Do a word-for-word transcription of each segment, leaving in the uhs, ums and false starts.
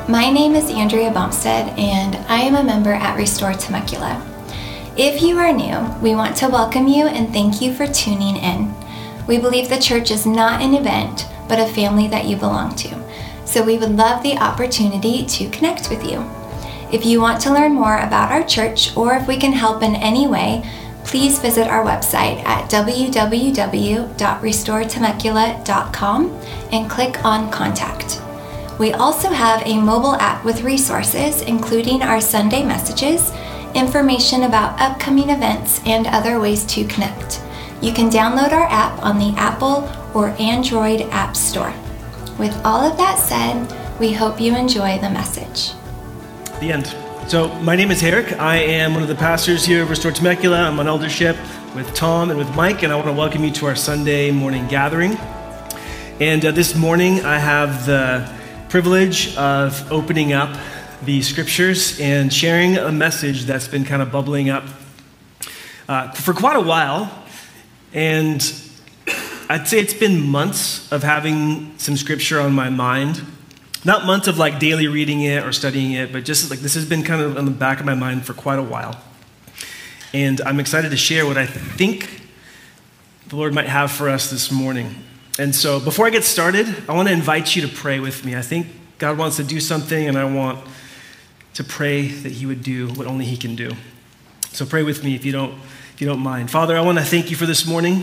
My name is Andrea Bumstead, and I am a member at Restore Temecula. If you are new, we want to welcome you and thank you for tuning in. We believe the church is not an event, but a family that you belong to. So we would love the opportunity to connect with you. If you want to learn more about our church, or if we can help in any way, please visit our website at w w w dot restore temecula dot com and click on Contact. We also have a mobile app with resources, including our Sunday messages, information about upcoming events, and other ways to connect. You can download our app on the Apple or Android App Store. With all of that said, we hope you enjoy the message. The end. So my name is Eric. I am one of the pastors here at Restore Temecula. I'm on eldership with Tom and with Mike, and I want to welcome you to our Sunday morning gathering. And uh, this morning I have the privilege of opening up the scriptures and sharing a message that's been kind of bubbling up uh, for quite a while. And I'd say it's been months of having some scripture on my mind. Not months of like daily reading it or studying it, but just like this has been kind of on the back of my mind for quite a while. And I'm excited to share what I think the Lord might have for us this morning. And so before I get started, I want to invite you to pray with me. I think God wants to do something, and I want to pray that he would do what only he can do. So pray with me if you don't, if you don't mind. Father, I want to thank you for this morning.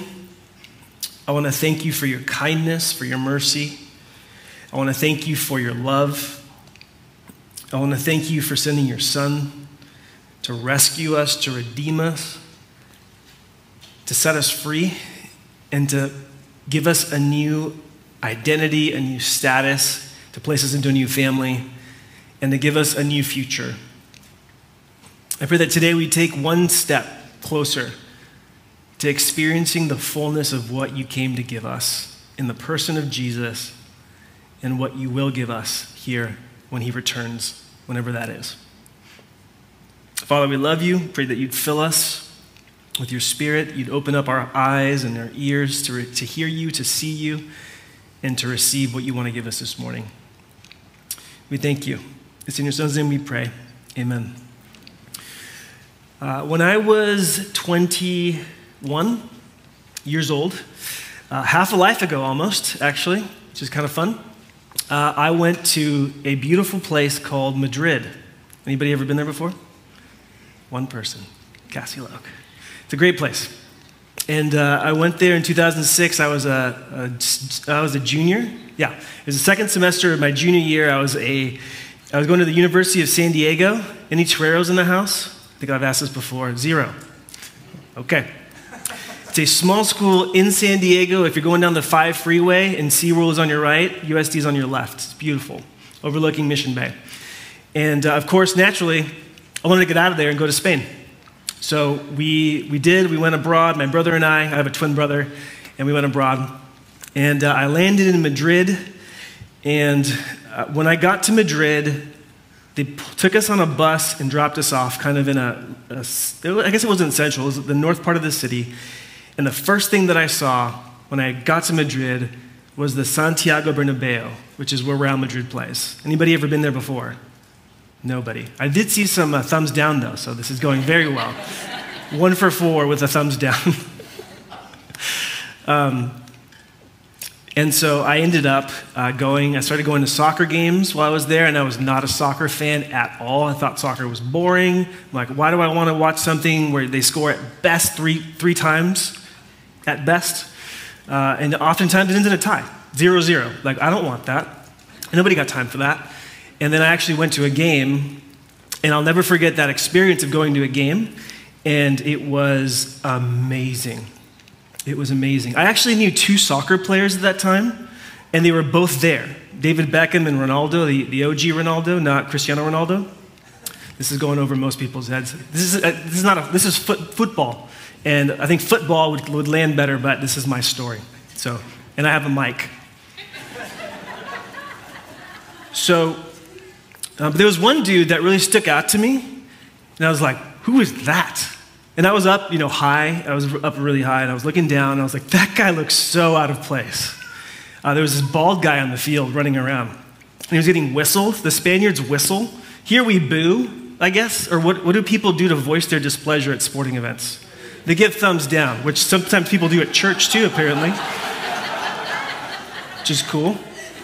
I want to thank you for your kindness, for your mercy. I want to thank you for your love. I want to thank you for sending your Son to rescue us, to redeem us, to set us free, and to give us a new identity, a new status, to place us into a new family, and to give us a new future. I pray that today we take one step closer to experiencing the fullness of what you came to give us in the person of Jesus and what you will give us here when he returns, whenever that is. Father, we love you. Pray that you'd fill us with your Spirit. You'd open up our eyes and our ears to, re- to hear you, to see you, and to receive what you want to give us this morning. We thank you. It's in your Son's name we pray. Amen. Uh, when I was twenty-one years old, uh, half a life ago almost, actually, which is kind of fun, uh, I went to a beautiful place called Madrid. Anybody ever been there before? One person, Cassie Loke. It's a great place. And uh, I went there in two thousand six. I was a, a, I was a junior. Yeah, it was the second semester of my junior year. I was a, I was going to the University of San Diego. Any Toreros in the house? I think I've asked this before. Zero. Okay. It's a small school in San Diego. If you're going down the five freeway and SeaWorld is on your right, U S D is on your left. It's beautiful, overlooking Mission Bay. And uh, of course, naturally, I wanted to get out of there and go to Spain. So we we did, we went abroad, my brother and I, I have a twin brother, and we went abroad. And uh, I landed in Madrid, and uh, when I got to Madrid, they p- took us on a bus and dropped us off kind of in a, a, I guess it wasn't central, it was the north part of the city. And the first thing that I saw when I got to Madrid was the Santiago Bernabeu, which is where Real Madrid plays. Anybody ever been there before? Nobody. I did see some uh, thumbs down, though, so this is going very well. One for four with a thumbs down. um, and so I ended up uh, going, I started going to soccer games while I was there, and I was not a soccer fan at all. I thought soccer was boring. I'm like, why do I want to watch something where they score at best three three times, at best? Uh, and oftentimes it ends in a tie, zero zero. Like, I don't want that. And nobody got time for that. And then I actually went to a game, and I'll never forget that experience of going to a game, and it was amazing. It was amazing. I actually knew two soccer players at that time, and they were both there. David Beckham and Ronaldo, the, the O G Ronaldo, not Cristiano Ronaldo. This is going over most people's heads. This is, uh, this is not a, this is foot, football, and I think football would, would land better, but this is my story. So, and I have a mic. So, Uh, but there was one dude that really stuck out to me, and I was like, who is that? And I was up, you know, high. I was up really high, and I was looking down, and I was like, that guy looks so out of place. Uh, there was this bald guy on the field running around. he was getting whistled. The Spaniards whistle. Here we boo, I guess. Or what, what do people do to voice their displeasure at sporting events? They give thumbs down, which sometimes people do at church too, apparently. Which is cool.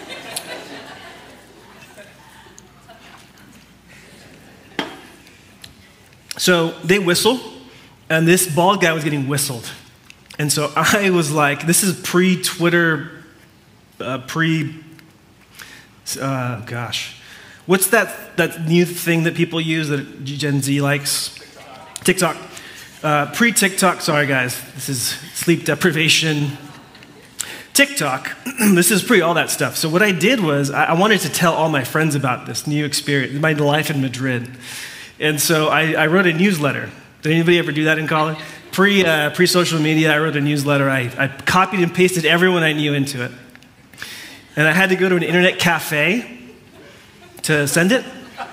So they whistle, and this bald guy was getting whistled. And so I was like, this is pre-Twitter, uh, pre, uh, gosh. What's that, that new thing that people use that Gen Z likes? TikTok. TikTok. Uh, pre-TikTok, sorry guys, this is sleep deprivation. TikTok, this is pre all that stuff. So what I did was, I, I wanted to tell all my friends about this new experience, my life in Madrid. And so I, I wrote a newsletter. Did anybody ever do that in college? Pre, uh, pre-social media, I wrote a newsletter. I, I copied and pasted everyone I knew into it. And I had to go to an internet cafe to send it.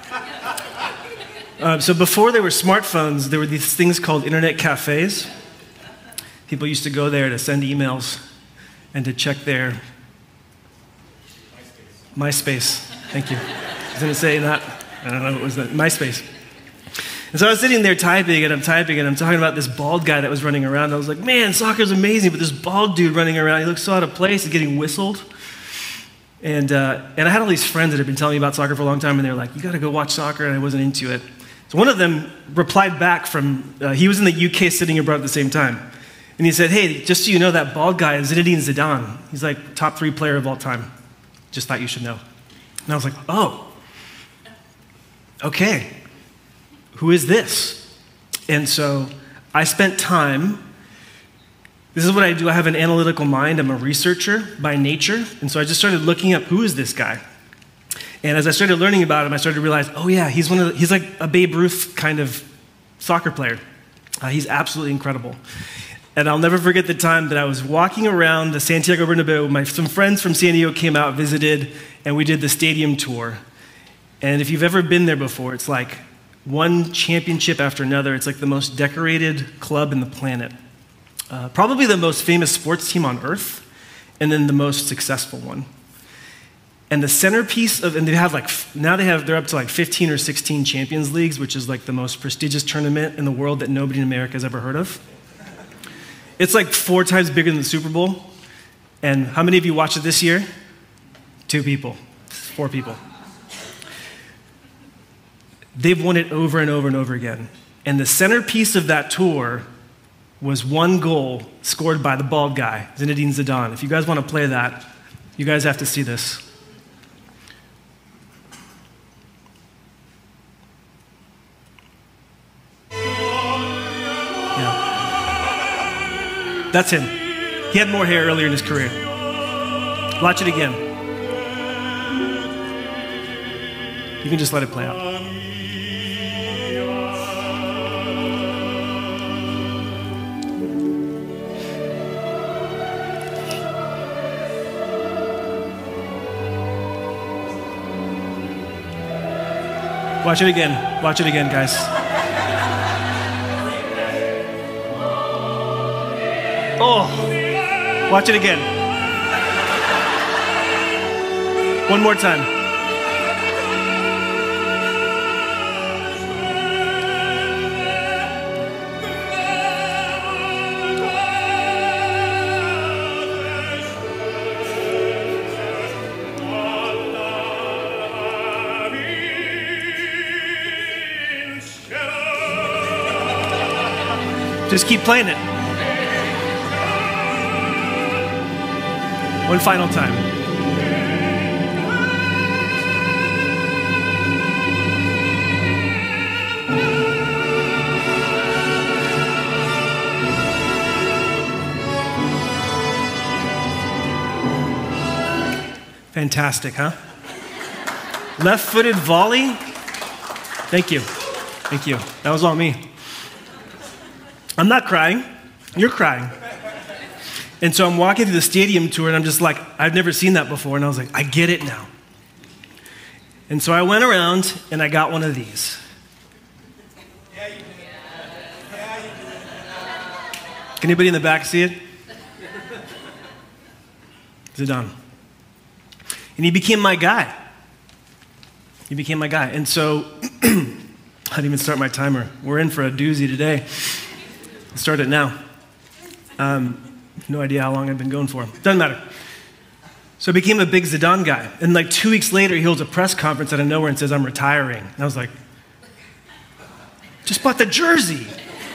Uh, so before there were smartphones, there were these things called internet cafes. People used to go there to send emails and to check their MySpace. Thank you. I was going to say that. I don't know what was that. MySpace. And so I was sitting there typing, and I'm typing, and I'm talking about this bald guy that was running around. I was like, man, soccer's amazing, but this bald dude running around, he looks so out of place. He's getting whistled. And, uh, and I had all these friends that had been telling me about soccer for a long time, and they were like, you got to go watch soccer, and I wasn't into it. So one of them replied back from, uh, he was in the U K sitting abroad at the same time. And he said, hey, just so you know, that bald guy is Zinedine Zidane. He's like top three player of all time. Just thought you should know. And I was like, oh, okay. Who is this? And so I spent time, this is what I do. I have an analytical mind. I'm a researcher by nature. And so I just started looking up, who is this guy? And as I started learning about him, I started to realize, oh yeah, he's one of the, he's like a Babe Ruth kind of soccer player. Uh, he's absolutely incredible. And I'll never forget the time that I was walking around the Santiago Bernabeu. My, some friends from San Diego came out, visited, and we did the stadium tour. And if you've ever been there before, it's like one championship after another. It's like the most decorated club in the planet. Uh, probably the most famous sports team on earth, and then the most successful one. And the centerpiece of, and they have like, now they have, they're up to like fifteen or sixteen Champions Leagues, which is like the most prestigious tournament in the world that nobody in America has ever heard of. It's like four times bigger than the Super Bowl. And how many of you watched it this year? Two people, four people. They've won it over and over and over again. And the centerpiece of that tour was one goal scored by the bald guy, Zinedine Zidane. If you guys want to play that, you guys have to see this. Yeah. That's him. He had more hair earlier in his career. Watch it again. You can just let it play out. Watch it again. Watch it again, guys. Oh, watch it again. One more time. Just keep playing it. One final time. Fantastic, huh? Left-footed volley. Thank you. Thank you. That was all me. I'm not crying. You're crying. And so I'm walking through the stadium tour, and I'm just like, I've never seen that before. And I was like, I get it now. And so I went around, and I got one of these. Yeah, you did. Yeah, you did. Can anybody in the back see it? Zidane. And he became my guy. He became my guy. And so I didn't even start my timer. We're in for a doozy today. I'll start it now. Um, no idea how long I've been going for. Doesn't matter. So I became a big Zidane guy. And like two weeks later, he holds a press conference out of nowhere and says, I'm retiring. And I was like, just bought the jersey.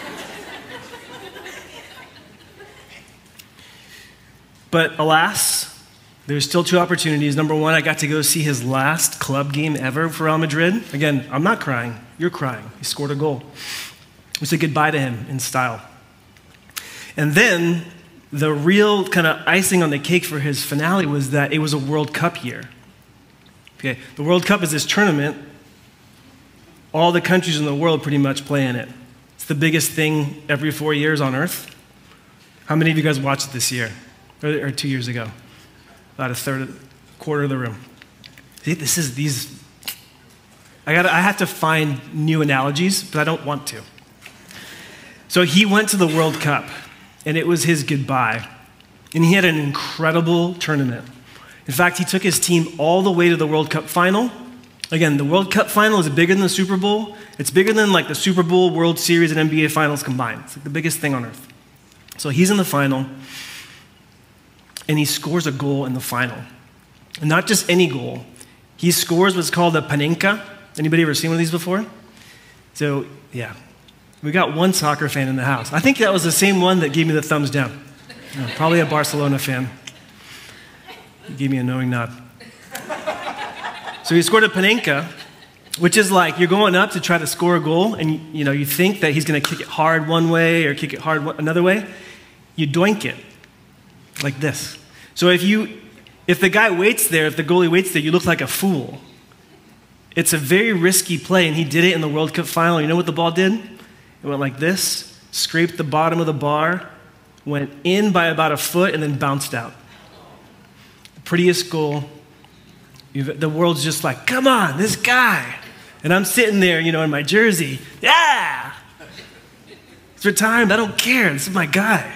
But alas, there's still two opportunities. Number one, I got to go see his last club game ever for Real Madrid. Again, I'm not crying. You're crying. He scored a goal. We said goodbye to him in style. And then the real kind of icing on the cake for his finale was that it was a World Cup year. Okay, the World Cup is this tournament. All the countries in the world pretty much play in it. It's the biggest thing every four years on Earth. How many of you guys watched it this year? Or, or two years ago? About a third, of, quarter of the room. See, this is these. I got. I have to find new analogies, but I don't want to. So he went to the World Cup, and it was his goodbye. And he had an incredible tournament. In fact, he took his team all the way to the World Cup final. Again, the World Cup final is bigger than the Super Bowl. It's bigger than like the Super Bowl, World Series, and N B A finals combined. It's like the biggest thing on earth. So he's in the final. And he scores a goal in the final. And not just any goal. He scores what's called a panenka. Anybody ever seen one of these before? So, yeah. We got one soccer fan in the house. I think that was the same one that gave me the thumbs down. No, probably a Barcelona fan. He gave me a knowing nod. So he scored a panenka, which is like you're going up to try to score a goal, and you know you think that he's going to kick it hard one way or kick it hard another way. You doink it like this. So if you, if the guy waits there, if the goalie waits there, you look like a fool. It's a very risky play, and he did it in the World Cup final. You know what the ball did? It went like this, scraped the bottom of the bar, went in by about a foot, and then bounced out. The prettiest goal. You've, the world's just like, come on, this guy. And I'm sitting there, you know, in my jersey. Yeah! It's retired. I don't care. This is my guy.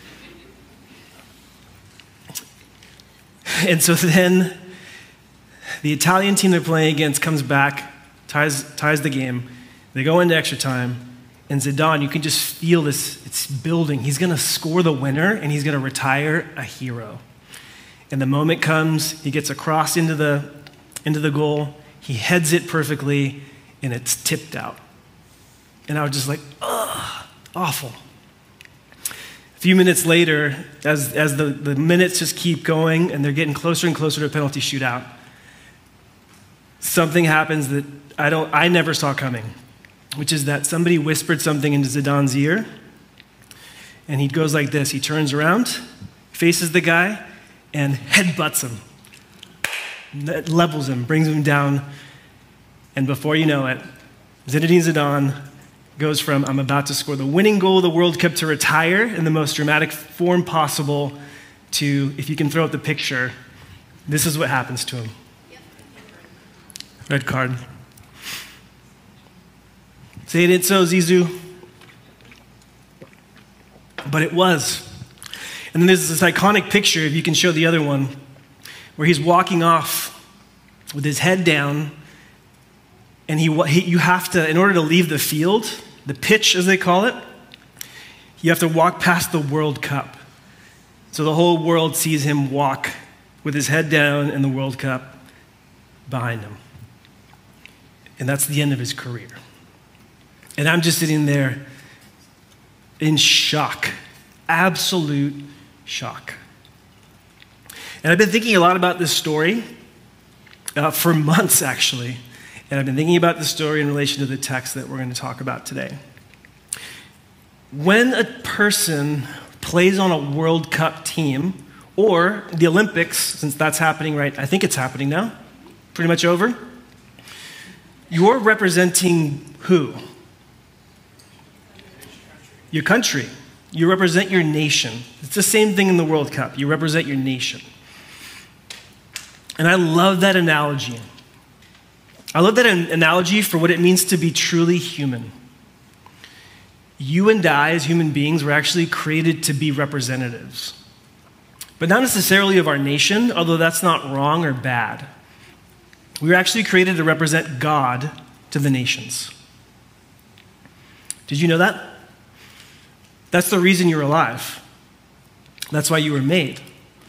And so then the Italian team they're playing against comes back, ties, ties the game. They go into extra time. And Zidane, you can just feel this, it's building. He's going to score the winner, and he's going to retire a hero. And the moment comes, he gets a cross into the, into the goal. He heads it perfectly, and it's tipped out. And I was just like, ugh, awful. A few minutes later, as, as the, the minutes just keep going and they're getting closer and closer to a penalty shootout, something happens that I, don't, I never saw coming, which is that somebody whispered something into Zidane's ear, and he goes like this. He turns around, faces the guy, and headbutts him. That levels him, brings him down, and before you know it, Zinedine Zidane goes from, I'm about to score the winning goal of the World Cup, to retire in the most dramatic form possible, to, if you can throw up the picture, this is what happens to him. Red card. Say it ain't so, Zizou. But it was. And then there's this iconic picture, if you can show the other one, where he's walking off with his head down, and he, he you have to, in order to leave the field, the pitch, as they call it, you have to walk past the World Cup. So the whole world sees him walk with his head down and the World Cup behind him. And that's the end of his career. And I'm just sitting there in shock, absolute shock. And I've been thinking a lot about this story uh, for months, actually. And I've been thinking about the story in relation to the text that we're going to talk about today. When a person plays on a World Cup team, or the Olympics, since that's happening right, I think it's happening now, pretty much over, you're representing who? Your country. You represent your nation. It's the same thing in the World Cup. You represent your nation. And I love that analogy. I love that analogy for what it means to be truly human. You and I, as human beings, were actually created to be representatives. But not necessarily of our nation, although that's not wrong or bad. We were actually created to represent God to the nations. Did you know that? That's the reason you're alive. That's why you were made.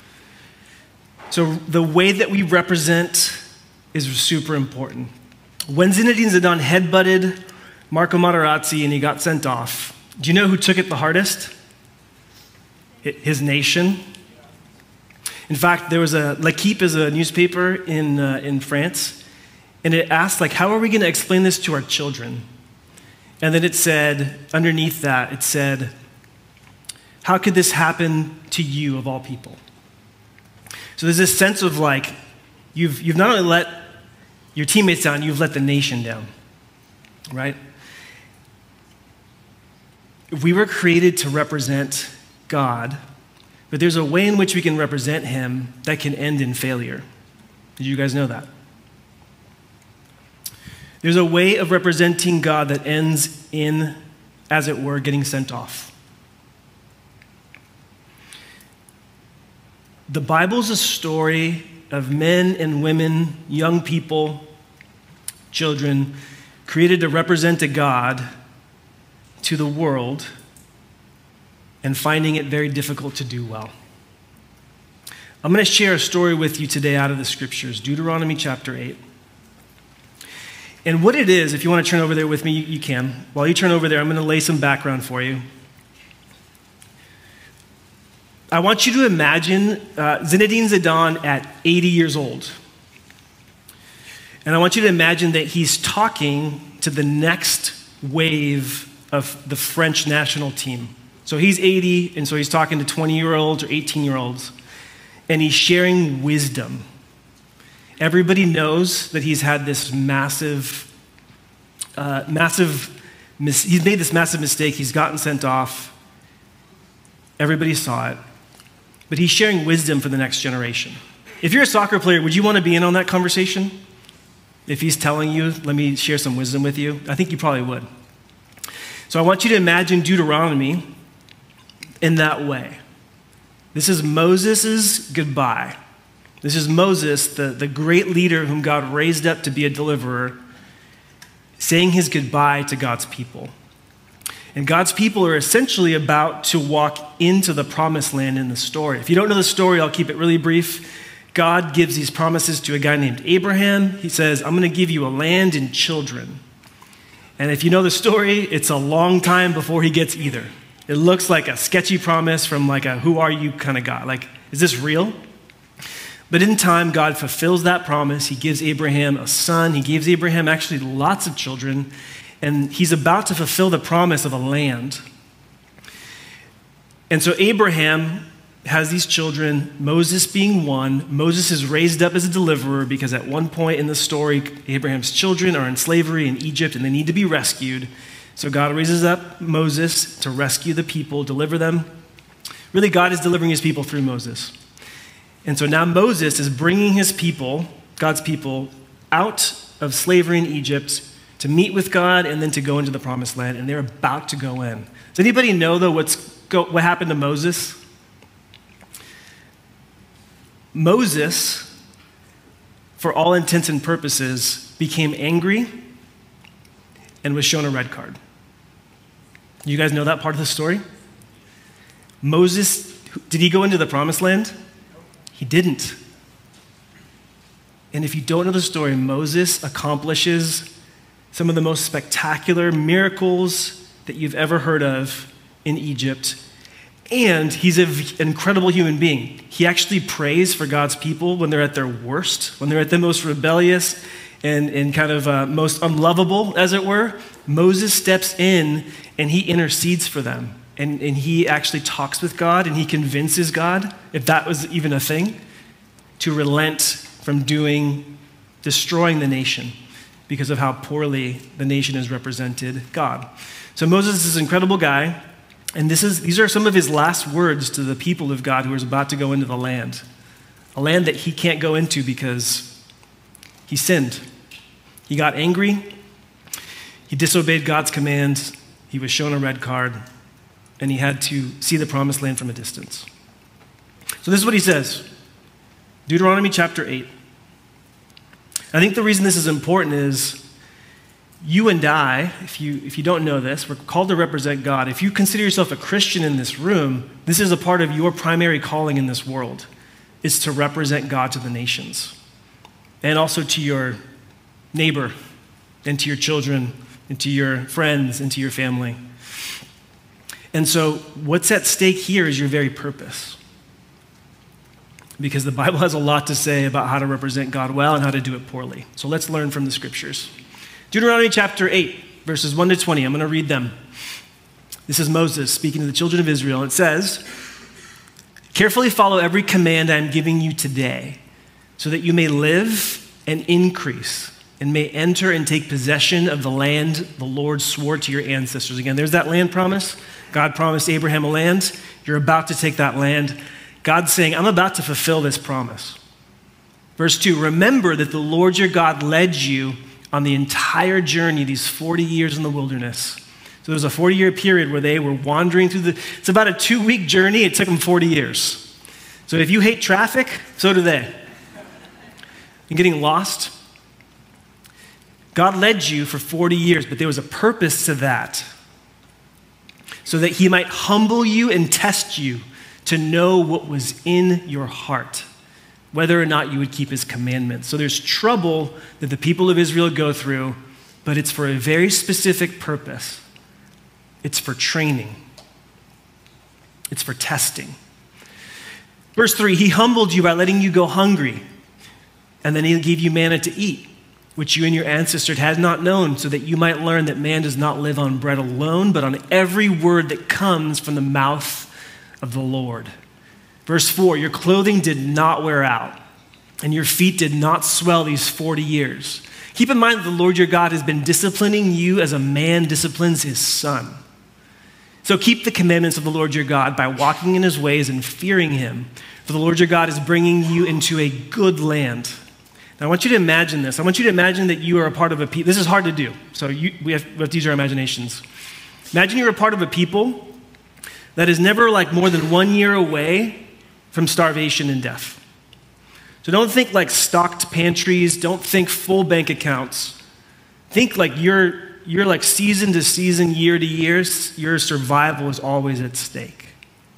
So the way that we represent is super important. When Zinedine Zidane headbutted Marco Materazzi and he got sent off, do you know who took it the hardest? His nation. In fact, there was a, L'Équipe is a newspaper in, uh, in France, and it asked, like, how are we going to explain this to our children? And then it said, underneath that, it said, how could this happen to you of all people? So there's this sense of like, you've, you've not only let your teammates down, you've let the nation down, right? We were created to represent God, but there's a way in which we can represent him that can end in failure. Did you guys know that? There's a way of representing God that ends in, as it were, getting sent off. The Bible's a story of men and women, young people, children, created to represent a God to the world and finding it very difficult to do well. I'm going to share a story with you today out of the scriptures, Deuteronomy chapter eight. And what it is, if you want to turn over there with me, you, you can. While you turn over there, I'm going to lay some background for you. I want you to imagine uh, Zinedine Zidane at eighty years old. And I want you to imagine that he's talking to the next wave of the French national team. So he's eighty, and so he's talking to twenty-year-olds or eighteen-year-olds, and he's sharing wisdom. Everybody knows that he's had this massive, uh, massive, mis- he's made this massive mistake. He's gotten sent off. Everybody saw it. But he's sharing wisdom for the next generation. If you're a soccer player, would you want to be in on that conversation? If he's telling you, let me share some wisdom with you, I think you probably would. So I want you to imagine Deuteronomy in that way. This is Moses' goodbye. This is Moses, the, the great leader whom God raised up to be a deliverer, saying his goodbye to God's people. And God's people are essentially about to walk into the promised land in the story. If you don't know the story, I'll keep it really brief. God gives these promises to a guy named Abraham. He says, I'm going to give you a land and children. And if you know the story, it's a long time before he gets either. It looks like a sketchy promise from like a who are you kind of guy. Like, is this real? But in time, God fulfills that promise. He gives Abraham a son. He gives Abraham actually lots of children. And he's about to fulfill the promise of a land. And so Abraham has these children, Moses being one. Moses is raised up as a deliverer because at one point in the story, Abraham's children are in slavery in Egypt and they need to be rescued. So God raises up Moses to rescue the people, deliver them. Really, God is delivering his people through Moses. And so now Moses is bringing his people, God's people, out of slavery in Egypt to meet with God and then to go into the promised land, and they're about to go in. Does anybody know, though, what's go, what happened to Moses? Moses, for all intents and purposes, became angry and was shown a red card. You guys know that part of the story? Moses, did he go into the promised land? He didn't. And if you don't know the story, Moses accomplishes some of the most spectacular miracles that you've ever heard of in Egypt. And he's an incredible human being. He actually prays for God's people when they're at their worst, when they're at the most rebellious and, and kind of uh, most unlovable, as it were. Moses steps in and he intercedes for them. And, and he actually talks with God and he convinces God, if that was even a thing, to relent from doing, destroying the nation because of how poorly the nation has represented God. So Moses is this incredible guy, and this is these are some of his last words to the people of God who is about to go into the land, a land that he can't go into because he sinned. He got angry, he disobeyed God's commands, he was shown a red card, and he had to see the promised land from a distance. So this is what he says, Deuteronomy chapter eight. I think the reason this is important is you and I, if you, if you don't know this, we're called to represent God. If you consider yourself a Christian in this room, this is a part of your primary calling in this world, is to represent God to the nations and also to your neighbor and to your children and to your friends and to your family. And so what's at stake here is your very purpose. Because the Bible has a lot to say about how to represent God well and how to do it poorly. So let's learn from the scriptures. Deuteronomy chapter eight, verses one to twenty. I'm going to read them. This is Moses speaking to the children of Israel. It says, "Carefully follow every command I am giving you today, so that you may live and increase, and may enter and take possession of the land the Lord swore to your ancestors." Again, there's that land promise. God promised Abraham a land. You're about to take that land. God's saying, I'm about to fulfill this promise. Verse two, "Remember that the Lord your God led you on the entire journey, these forty years in the wilderness." So there was a forty-year period where they were wandering through the, it's about a two-week journey. It took them forty years. So if you hate traffic, so do they. And getting lost. God led you for forty years, but there was a purpose to that, so that he might humble you and test you to know what was in your heart, whether or not you would keep his commandments. So there's trouble that the people of Israel go through, but it's for a very specific purpose. It's for training. It's for testing. Verse three, "He humbled you by letting you go hungry, and then he gave you manna to eat, which you and your ancestors had not known, so that you might learn that man does not live on bread alone, but on every word that comes from the mouth of the Lord." Verse four, "Your clothing did not wear out, and your feet did not swell these forty years. Keep in mind that the Lord your God has been disciplining you as a man disciplines his son. So keep the commandments of the Lord your God by walking in his ways and fearing him, for the Lord your God is bringing you into a good land." Now, I want you to imagine this. I want you to imagine that you are a part of a people. This is hard to do, so you, we, have, we have to use our imaginations. Imagine you're a part of a people that is never like more than one year away from starvation and death. So don't think like stocked pantries. Don't think full bank accounts. Think like you're, you're like season to season, year to year, your survival is always at stake.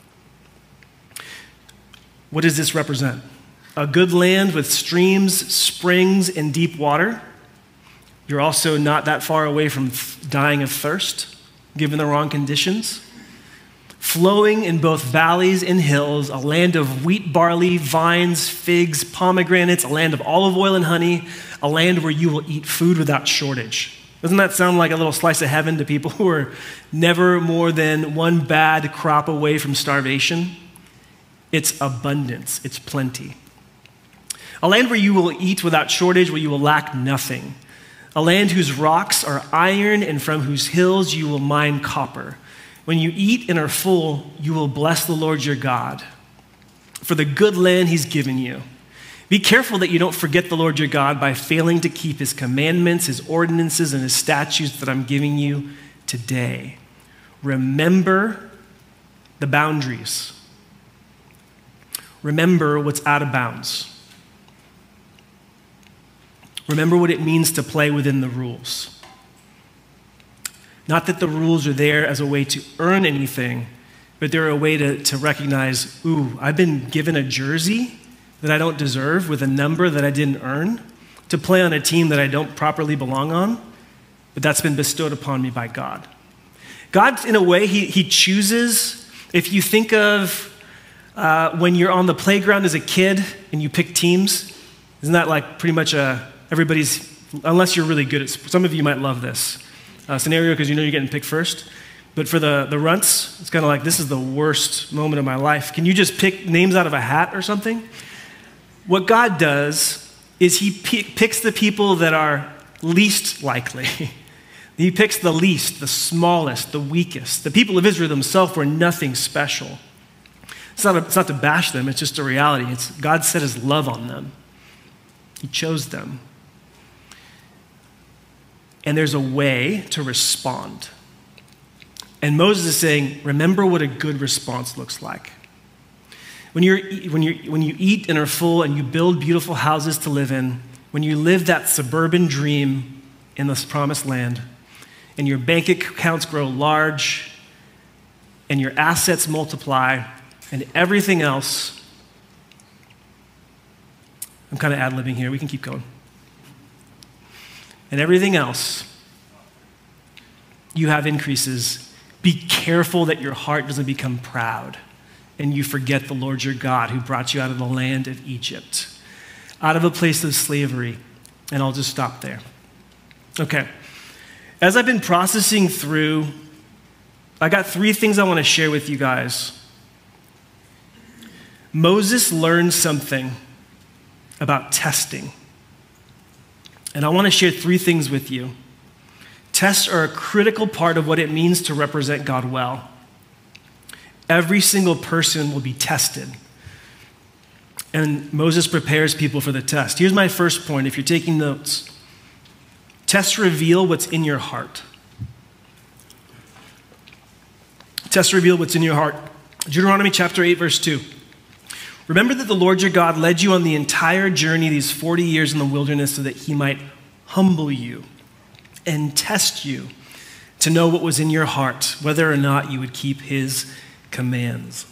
What does this represent? A good land with streams, springs, and deep water. You're also not that far away from dying of thirst, given the wrong conditions. Flowing in both valleys and hills, a land of wheat, barley, vines, figs, pomegranates, a land of olive oil and honey, a land where you will eat food without shortage. Doesn't that sound like a little slice of heaven to people who are never more than one bad crop away from starvation? It's abundance, it's plenty. A land where you will eat without shortage, where you will lack nothing. A land whose rocks are iron and from whose hills you will mine copper. When you eat and are full, you will bless the Lord your God for the good land he's given you. Be careful that you don't forget the Lord your God by failing to keep his commandments, his ordinances, and his statutes that I'm giving you today. Remember the boundaries. Remember what's out of bounds. Remember what it means to play within the rules. Not that the rules are there as a way to earn anything, but they're a way to, to recognize, ooh, I've been given a jersey that I don't deserve with a number that I didn't earn to play on a team that I don't properly belong on, but that's been bestowed upon me by God. God, in a way, he, he chooses, if you think of uh, when you're on the playground as a kid and you pick teams, isn't that like pretty much a, everybody's, unless you're really good at, some of you might love this uh, scenario because you know you're getting picked first. But for the, the runts, it's kind of like, this is the worst moment of my life. Can you just pick names out of a hat or something? What God does is he p- picks the people that are least likely. He picks the least, the smallest, the weakest. The people of Israel themselves were nothing special. It's not, a, it's not to bash them, it's just a reality. It's God set his love on them. He chose them. And there's a way to respond. And Moses is saying, remember what a good response looks like. When, you're, when, you're, when you eat and are full and you build beautiful houses to live in, when you live that suburban dream in this promised land, and your bank accounts grow large, and your assets multiply, and everything else, I'm kind of ad-libbing here, we can keep going. And everything else, you have increases. Be careful that your heart doesn't become proud and you forget the Lord your God who brought you out of the land of Egypt, out of a place of slavery. And I'll just stop there. Okay. As I've been processing through, I got three things I want to share with you guys. Moses learned something about testing. And I want to share three things with you. Tests are a critical part of what it means to represent God well. Every single person will be tested. And Moses prepares people for the test. Here's my first point, if you're taking notes. Tests reveal what's in your heart. Tests reveal what's in your heart. Deuteronomy chapter eight, verse two. Remember that the Lord your God led you on the entire journey these forty years in the wilderness so that he might humble you and test you to know what was in your heart, whether or not you would keep his commands.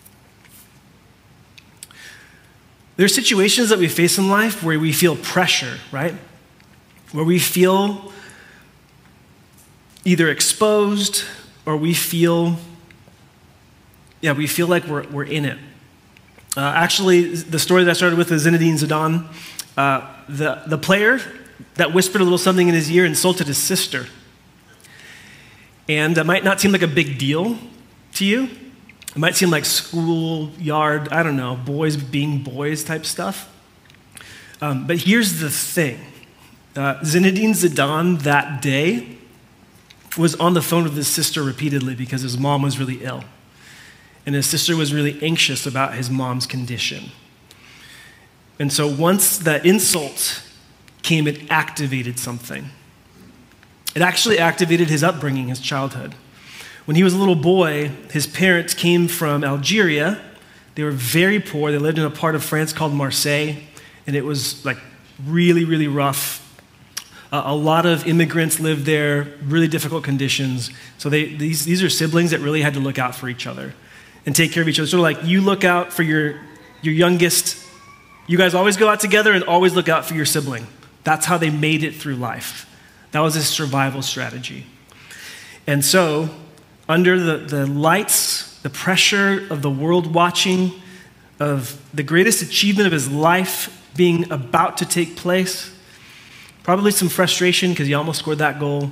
There are situations that we face in life where we feel pressure, right? Where we feel either exposed or we feel, yeah, we feel like we're, we're in it. Uh, actually, the story that I started with is Zinedine Zidane. Uh, the, the player that whispered a little something in his ear insulted his sister. And it might not seem like a big deal to you. It might seem like schoolyard, I don't know, boys being boys type stuff. Um, but here's the thing. Uh, Zinedine Zidane that day was on the phone with his sister repeatedly because his mom was really ill. And his sister was really anxious about his mom's condition. And so once that insult came, it activated something. It actually activated his upbringing, his childhood. When he was a little boy, his parents came from Algeria. They were very poor. They lived in a part of France called Marseille, and it was like really, really rough. Uh, a lot of immigrants lived there, really difficult conditions. So they, these, these are siblings that really had to look out for each other and take care of each other. Sort of like you look out for your, your youngest. You guys always go out together and always look out for your sibling. That's how they made it through life. That was his survival strategy. And so, under the, the lights, the pressure of the world watching, of the greatest achievement of his life being about to take place, probably some frustration because he almost scored that goal,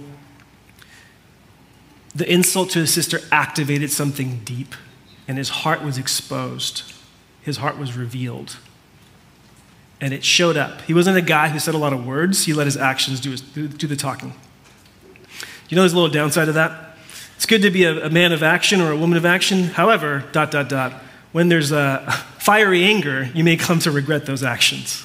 the insult to his sister activated something deep, and his heart was exposed. His heart was revealed. And it showed up. He wasn't a guy who said a lot of words. He let his actions do, his, do, do the talking. You know there's a little downside to that? It's good to be a, a man of action or a woman of action. However, dot, dot, dot, when there's a fiery anger, you may come to regret those actions.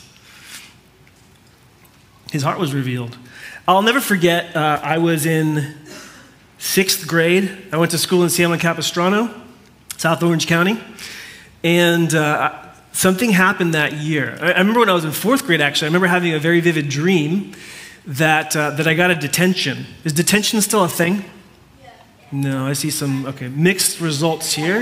His heart was revealed. I'll never forget, uh, I was in sixth grade. I went to school in San Juan Capistrano, South Orange County. And uh, something happened that year. I remember when I was in fourth grade, actually, I remember having a very vivid dream that uh, that I got a detention. Is detention still a thing? Yeah. No, I see some, okay, mixed results here.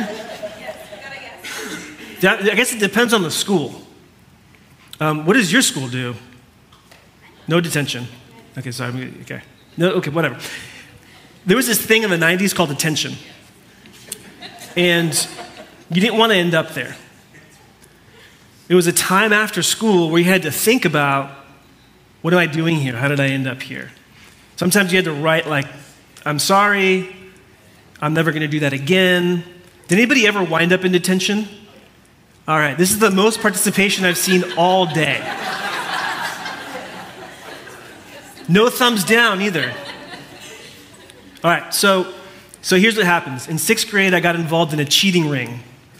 That, I guess it depends on the school. Um, what does your school do? No detention. Okay, sorry, okay. No, okay, whatever. There was this thing in the nineties called detention. And you didn't want to end up there. It was a time after school where you had to think about, what am I doing here? How did I end up here? Sometimes you had to write like, I'm sorry, I'm never going to do that again. Did anybody ever wind up in detention? All right, this is the most participation I've seen all day. No thumbs down either. All right, so, so here's what happens. In sixth grade, I got involved in a cheating ring.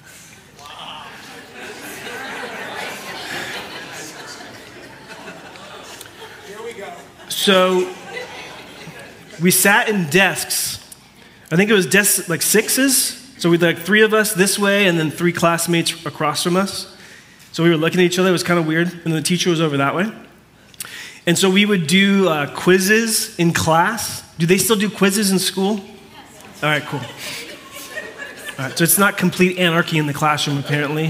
So we sat in desks. I think it was desks like sixes. So we had like three of us this way and then three classmates across from us. So we were looking at each other. It was kind of weird. And the teacher was over that way. And so we would do uh, quizzes in class. Do they still do quizzes in school? Yes. All right, cool. All right, so it's not complete anarchy in the classroom, apparently.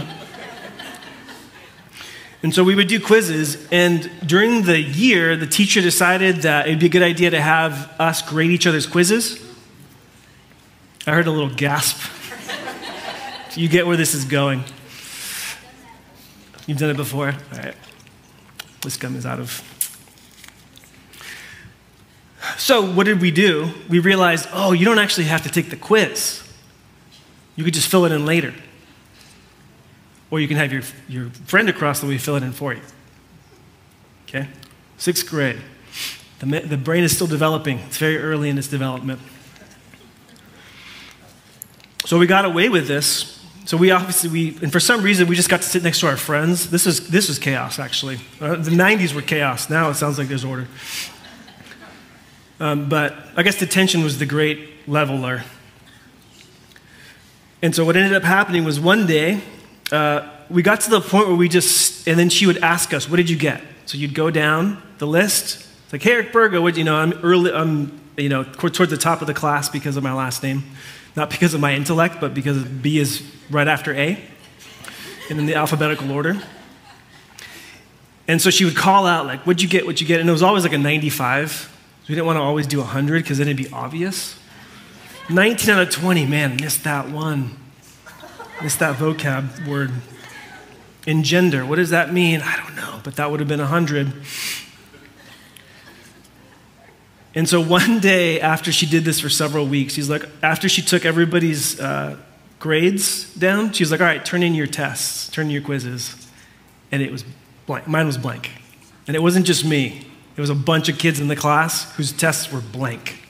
And so we would do quizzes, and during the year, the teacher decided that it'd be a good idea to have us grade each other's quizzes. I heard a little gasp. You get where this is going. You've done it before? All right. This gum is out of. So what did we do? We realized, oh, you don't actually have to take the quiz. You could just fill it in later. Or you can have your, your friend across the way fill it in for you. Okay? Sixth grade. The, the brain is still developing. It's very early in its development. So we got away with this. So we obviously, we, and for some reason, we just got to sit next to our friends. This is, this was chaos, actually. Uh, the nineties were chaos. Now it sounds like there's order. Um, but I guess detention was the great leveler. And so what ended up happening was one day, uh, we got to the point where we just, and then she would ask us, what did you get? So you'd go down the list. It's like, hey, Eric Burgo, what, you know, I'm early, I'm, you know, towards the top of the class because of my last name. Not because of my intellect, but because B is right after A, and in the alphabetical order. And so she would call out, like, what'd you get, what'd you get? And it was always like a ninety-five. So we didn't want to always do one hundred because then it'd be obvious. nineteen out of twenty, man, missed that one. Missed that vocab word. Engender, what does that mean? I don't know, but that would have been one hundred. And so one day after she did this for several weeks, she's like, after she took everybody's uh, grades down, she was like, all right, turn in your tests, turn in your quizzes. And it was blank. Mine was blank. And it wasn't just me. It was a bunch of kids in the class whose tests were blank.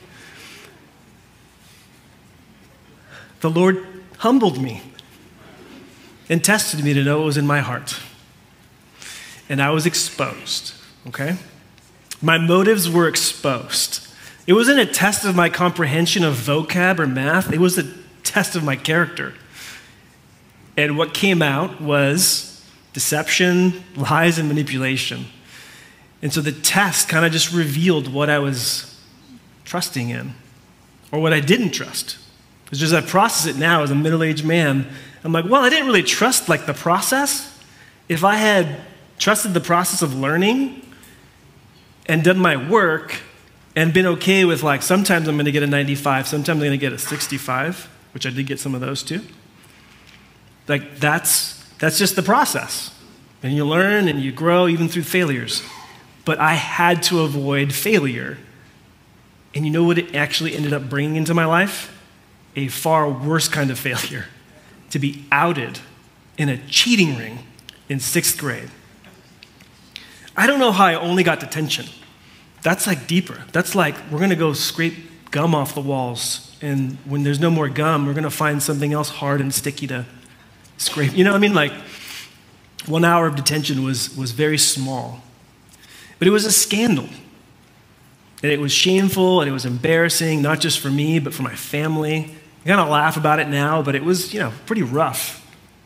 The Lord humbled me and tested me to know what was in my heart. And I was exposed, okay? My motives were exposed. It wasn't a test of my comprehension of vocab or math. It was a test of my character. And what came out was deception, lies, and manipulation. And so the test kind of just revealed what I was trusting in or what I didn't trust. Because as I process it now as a middle-aged man, I'm like, well, I didn't really trust like the process. If I had trusted the process of learning and done my work and been okay with like, sometimes I'm going to get a ninety-five, sometimes I'm going to get a sixty-five, which I did get some of those too. Like that's, that's just the process. And you learn and you grow even through failures. But I had to avoid failure. And you know what it actually ended up bringing into my life? A far worse kind of failure. To be outed in a cheating ring in sixth grade. I don't know how I only got detention. That's like deeper. That's like, we're gonna go scrape gum off the walls, and when there's no more gum, we're gonna find something else hard and sticky to scrape. You know what I mean? Like, one hour of detention was, was very small. But it was a scandal. And it was shameful, and it was embarrassing, not just for me, but for my family. I kind of laugh about it now, but it was, you know, pretty rough.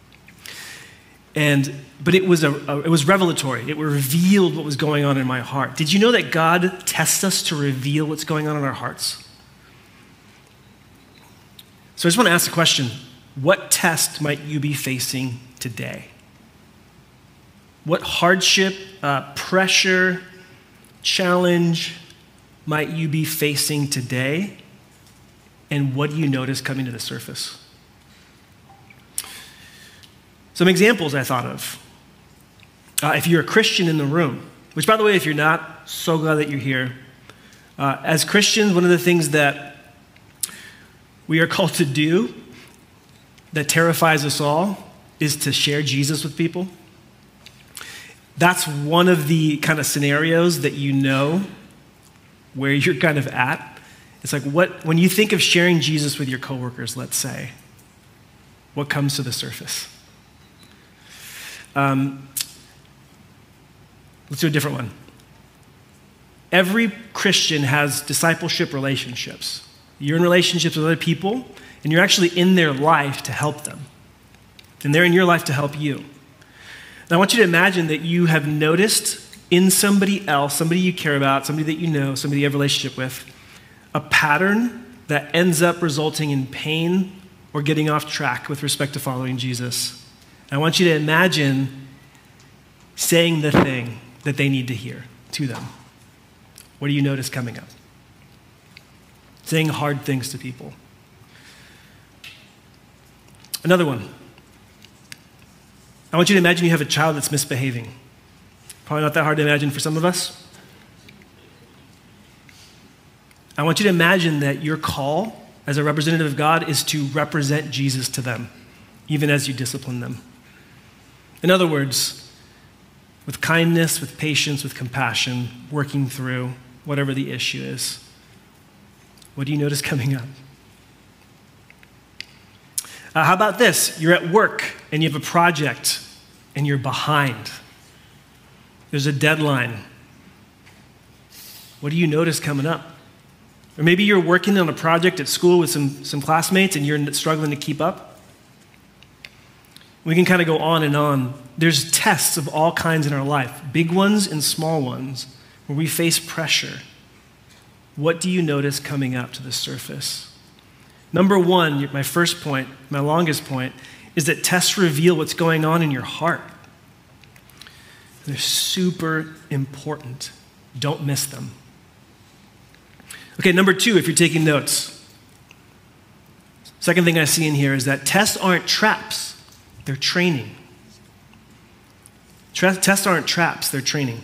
And, but it was, a, a, it was revelatory. It revealed what was going on in my heart. Did you know that God tests us to reveal what's going on in our hearts? So I just want to ask a question. What test might you be facing today? What hardship, uh, pressure, challenge might you be facing today? And what do you notice coming to the surface? Some examples I thought of. Uh, if you're a Christian in the room, which by the way, if you're not, so glad that you're here. Uh, as Christians, one of the things that we are called to do that terrifies us all is to share Jesus with people. That's one of the kind of scenarios that you know where you're kind of at. It's like, what when you think of sharing Jesus with your coworkers, let's say, what comes to the surface? Um, let's do a different one. Every Christian has discipleship relationships. You're in relationships with other people, and you're actually in their life to help them. And they're in your life to help you. And I want you to imagine that you have noticed in somebody else, somebody you care about, somebody that you know, somebody you have a relationship with, a pattern that ends up resulting in pain or getting off track with respect to following Jesus. I want you to imagine saying the thing that they need to hear to them. What do you notice coming up? Saying hard things to people. Another one. I want you to imagine you have a child that's misbehaving. Probably not that hard to imagine for some of us. I want you to imagine that your call as a representative of God is to represent Jesus to them, even as you discipline them. In other words, with kindness, with patience, with compassion, working through whatever the issue is. What do you notice coming up? Uh, how about this? You're at work and you have a project and you're behind. There's a deadline. What do you notice coming up? Or maybe you're working on a project at school with some, some classmates and you're struggling to keep up. We can kind of go on and on. There's tests of all kinds in our life, big ones and small ones, where we face pressure. What do you notice coming up to the surface? Number one, my first point, my longest point, is that tests reveal what's going on in your heart. They're super important. Don't miss them. Okay, number two, if you're taking notes. Second thing I see in here is that tests aren't traps, they're training. Tra- tests aren't traps, they're training.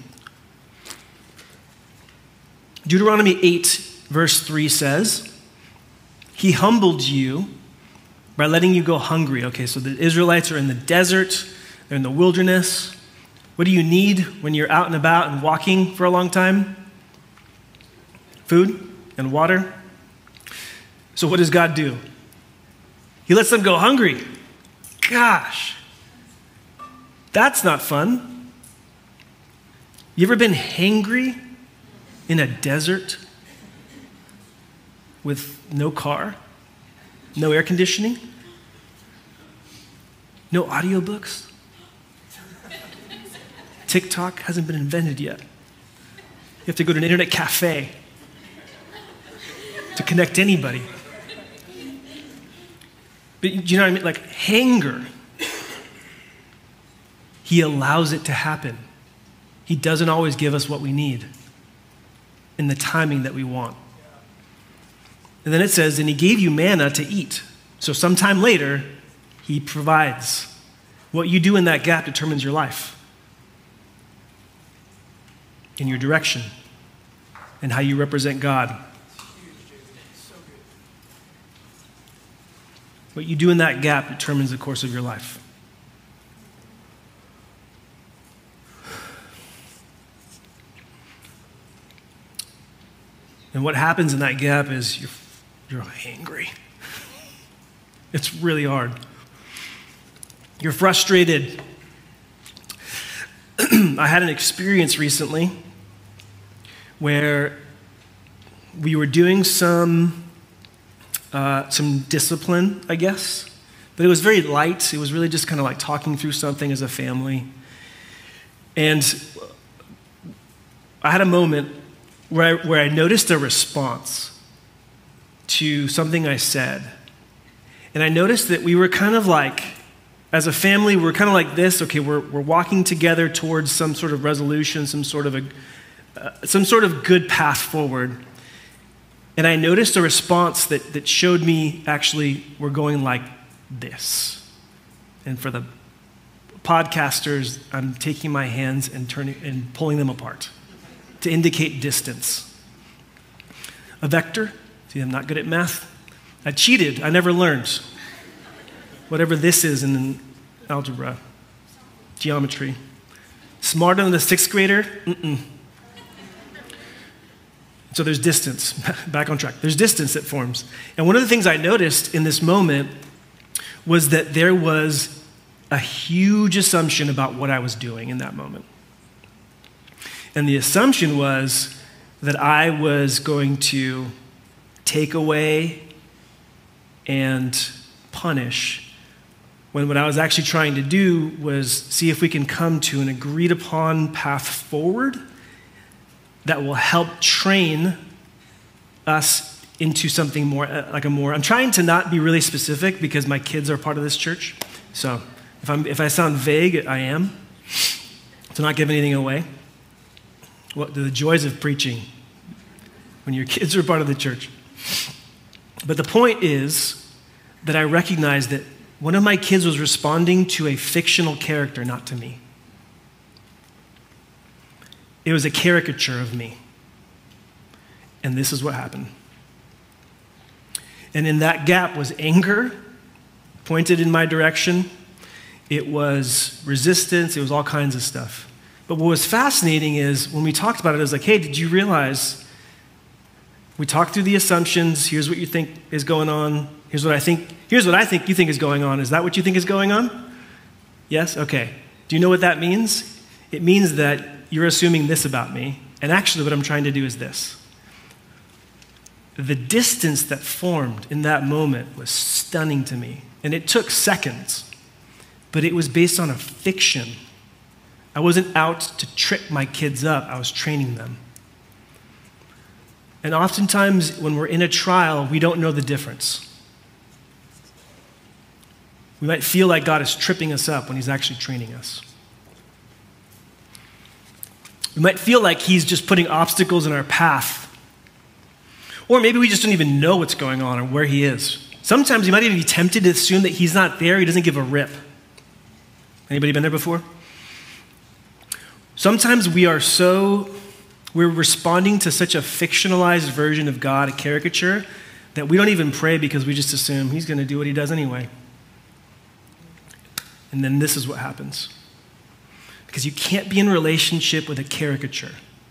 Deuteronomy eight, verse three says, He humbled you by letting you go hungry. Okay, so the Israelites are in the desert, they're in the wilderness. What do you need when you're out and about and walking for a long time? Food and water. So what does God do? He lets them go hungry. Gosh, that's not fun. You ever been hangry in a desert with no car, no air conditioning, no audiobooks? TikTok hasn't been invented yet. You have to go to an internet cafe to connect anybody. But do you know what I mean? Like hunger. He allows it to happen. He doesn't always give us what we need in the timing that we want. And then it says, and he gave you manna to eat. So sometime later, he provides. What you do in that gap determines your life and your direction and how you represent God. What you do in that gap determines the course of your life. And what happens in that gap is you're, you're hangry. It's really hard. You're frustrated. I had an experience recently where we were doing some uh, some discipline, I guess, but it was very light. It was really just kind of like talking through something as a family. And I had a moment where I, where I noticed a response to something I said. And I noticed that we were kind of like, as a family, we're kind of like this. Okay, we're we're walking together towards some sort of resolution, some sort of a, uh, some sort of good path forward. And I noticed a response that that showed me actually we're going like this. And for the podcasters, I'm taking my hands and turning and pulling them apart to indicate distance. A vector. See, I'm not good at math. I cheated. I never learned. Whatever this is in algebra, geometry. Smarter than a sixth grader? Mm-mm. So there's distance. Back on track. There's distance that forms. And one of the things I noticed in this moment was that there was a huge assumption about what I was doing in that moment. And the assumption was that I was going to take away and punish when what I was actually trying to do was see if we can come to an agreed upon path forward that will help train us into something more, like a more, I'm trying to not be really specific because my kids are part of this church. So if, I'm, if I sound vague, I am. To not give anything away. What the joys of preaching when your kids are part of the church. But the point is that I recognize that one of my kids was responding to a fictional character, not to me. It was a caricature of me. And this is what happened. And in that gap was anger pointed in my direction. It was resistance. It was all kinds of stuff. But what was fascinating is when we talked about it, it was like, hey, did you realize we talked through the assumptions. Here's what you think is going on. Here's what I think. Here's what I think you think is going on. Is that what you think is going on? Yes? Okay. Do you know what that means? It means that you're assuming this about me. And actually what I'm trying to do is this. The distance that formed in that moment was stunning to me. And it took seconds. But it was based on a fiction. I wasn't out to trip my kids up. I was training them. And oftentimes when we're in a trial, we don't know the difference. We might feel like God is tripping us up when he's actually training us. We might feel like he's just putting obstacles in our path. Or maybe we just don't even know what's going on or where he is. Sometimes you might even be tempted to assume that he's not there. He doesn't give a rip. Anybody been there before? Sometimes we are so, we're responding to such a fictionalized version of God, a caricature, that we don't even pray because we just assume he's going to do what he does anyway. And then this is what happens. Because you can't be in relationship with a caricature.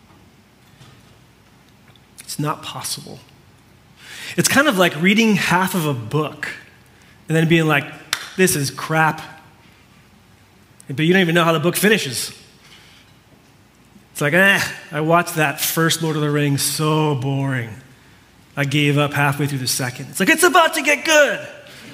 It's not possible. It's kind of like reading half of a book and then being like, this is crap. But you don't even know how the book finishes. It's like, eh, I watched that first Lord of the Rings, so boring. I gave up halfway through the second. It's like, it's about to get good.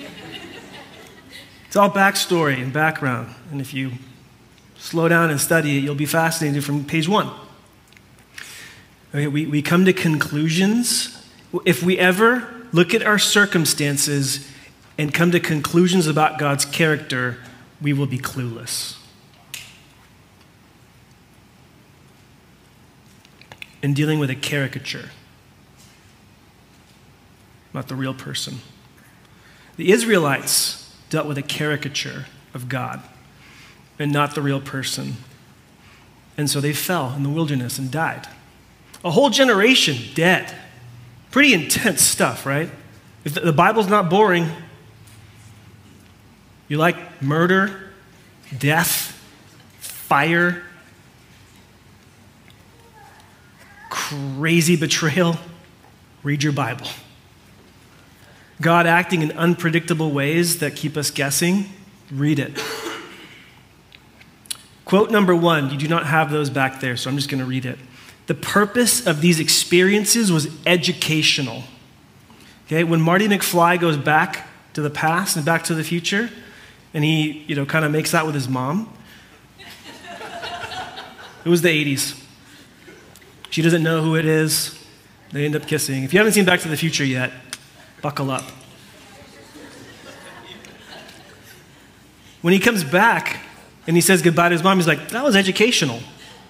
It's all backstory and background. And if you slow down and study it, you'll be fascinated from page one. Okay, we, we come to conclusions. If we ever look at our circumstances and come to conclusions about God's character, we will be clueless. In dealing with a caricature, not the real person. The Israelites dealt with a caricature of God and not the real person. And so they fell in the wilderness and died. A whole generation dead. Pretty intense stuff, right? If the Bible's not boring, you like murder, death, fire, crazy betrayal, read your Bible. God acting in unpredictable ways that keep us guessing, read it. Quote number one, you do not have those back there, so I'm just going to read it. The purpose of these experiences was educational. Okay, when Marty McFly goes back to the past and back to the future, and he, you know, kind of makes out with his mom, it was the eighties. She doesn't know who it is. They end up kissing. If you haven't seen Back to the Future yet, buckle up. When he comes back and he says goodbye to his mom, he's like, that was educational.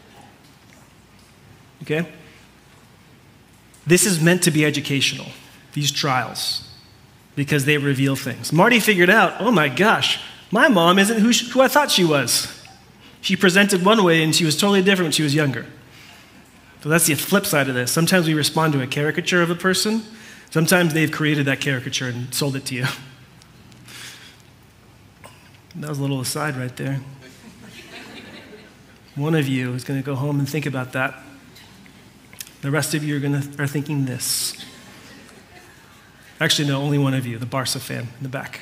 Okay? This is meant to be educational, these trials, because they reveal things. Marty figured out, oh my gosh, my mom isn't who, she, who I thought she was. She presented one way and she was totally different when she was younger. So that's the flip side of this. Sometimes we respond to a caricature of a person. Sometimes they've created that caricature and sold it to you. That was a little aside right there. One of you is going to go home and think about that. The rest of you are going to are thinking this. Actually, no, only one of you, the Barca fan in the back.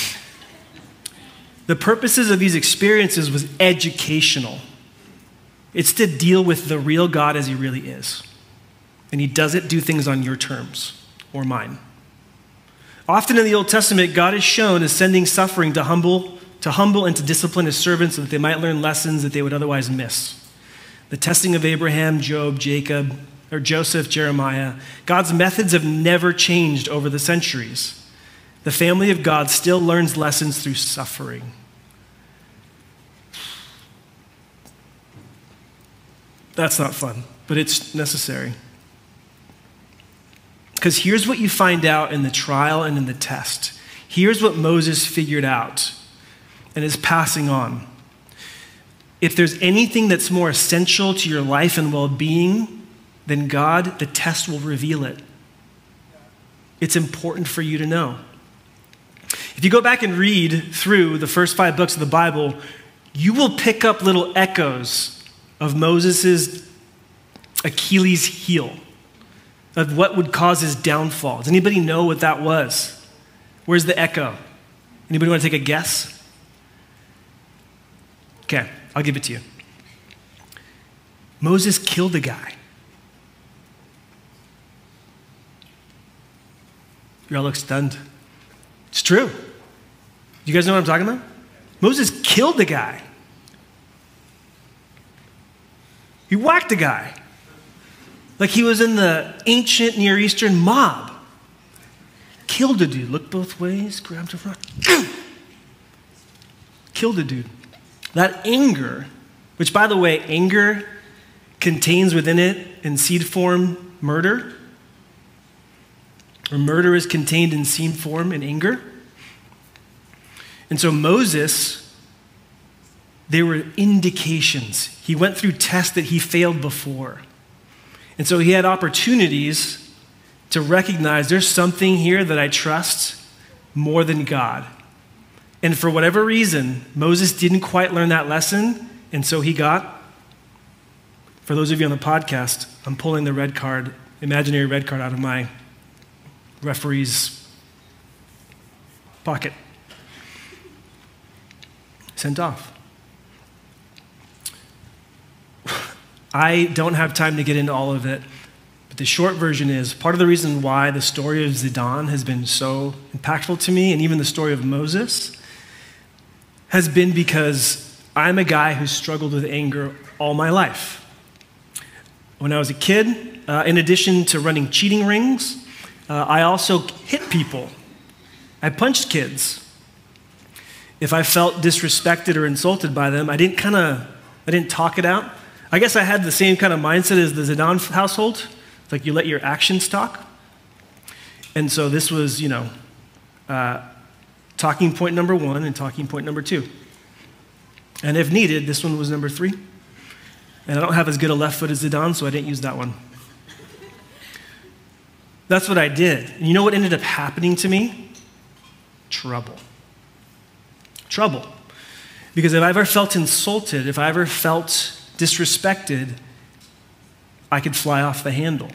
The purposes of these experiences was educational. It's to deal with the real God as he really is. And he doesn't do things on your terms or mine. Often in the Old Testament, God is shown as sending suffering to humble to humble and to discipline his servants so that they might learn lessons that they would otherwise miss. The testing of Abraham, Job, Jacob, or Joseph, Jeremiah. God's methods have never changed over the centuries. The family of God still learns lessons through suffering. That's not fun, but it's necessary. Because here's what you find out in the trial and in the test. Here's what Moses figured out and is passing on. If there's anything that's more essential to your life and well-being than God, the test will reveal it. It's important for you to know. If you go back and read through the first five books of the Bible, you will pick up little echoes of Moses' Achilles heel, of what would cause his downfall. Does anybody know what that was? Where's the echo? Anybody want to take a guess? Okay, I'll give it to you. Moses killed a guy. You all look stunned. It's true. You guys know what I'm talking about? Moses killed a guy. He whacked a guy. Like he was in the ancient Near Eastern mob. Killed a dude. Looked both ways, grabbed a rock. Killed a dude. That anger, which by the way, anger contains within it in seed form murder, or murder is contained in seed form in anger. And so Moses, there were indications. He went through tests that he failed before. And so he had opportunities to recognize there's something here that I trust more than God. And for whatever reason, Moses didn't quite learn that lesson, and so he got, for those of you on the podcast, I'm pulling the red card, imaginary red card out of my referee's pocket. Sent off. I don't have time to get into all of it, but the short version is part of the reason why the story of Zidane has been so impactful to me, and even the story of Moses, has been because I'm a guy who struggled with anger all my life. When I was a kid, uh, in addition to running cheating rings, uh, I also hit people. I punched kids. If I felt disrespected or insulted by them, I didn't kind of, I didn't talk it out. I guess I had the same kind of mindset as the Zidane household. It's like you let your actions talk. And so this was, you know, uh, talking point number one and talking point number two. And if needed, this one was number three. And I don't have as good a left foot as Zidane, so I didn't use that one. That's what I did. And you know what ended up happening to me? Trouble. Trouble. Because if I ever felt insulted, if I ever felt disrespected, I could fly off the handle.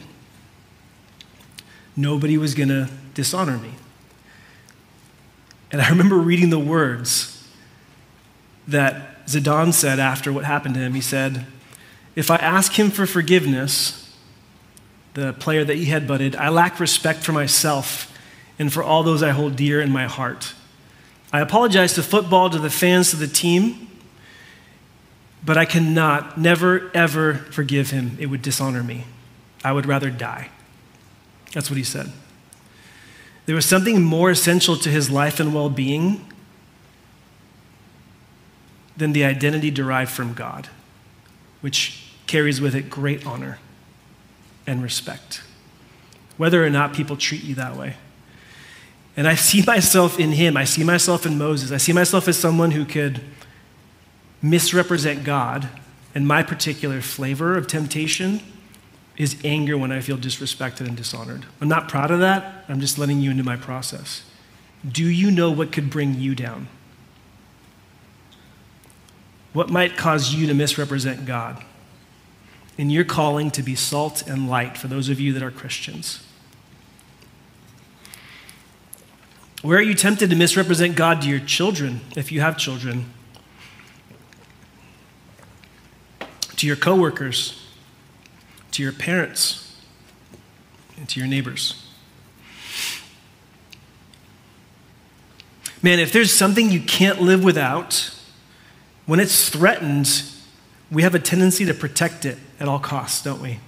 Nobody was going to dishonor me. And I remember reading the words that Zidane said after what happened to him. He said, if I ask him for forgiveness, the player that he had butted, I lack respect for myself and for all those I hold dear in my heart. I apologize to football, to the fans, to the team, but I cannot, never, ever forgive him. It would dishonor me. I would rather die. That's what he said. There was something more essential to his life and well-being than the identity derived from God, which carries with it great honor and respect, whether or not people treat you that way. And I see myself in him. I see myself in Moses. I see myself as someone who could misrepresent God, and my particular flavor of temptation is anger when I feel disrespected and dishonored. I'm not proud of that. I'm just letting you into my process. Do you know what could bring you down? What might cause you to misrepresent God in your calling to be salt and light for those of you that are Christians? Where are you tempted to misrepresent God to your children, if you have children? To your coworkers, to your parents, and to your neighbors. Man, if there's something you can't live without, when it's threatened, we have a tendency to protect it at all costs, don't we?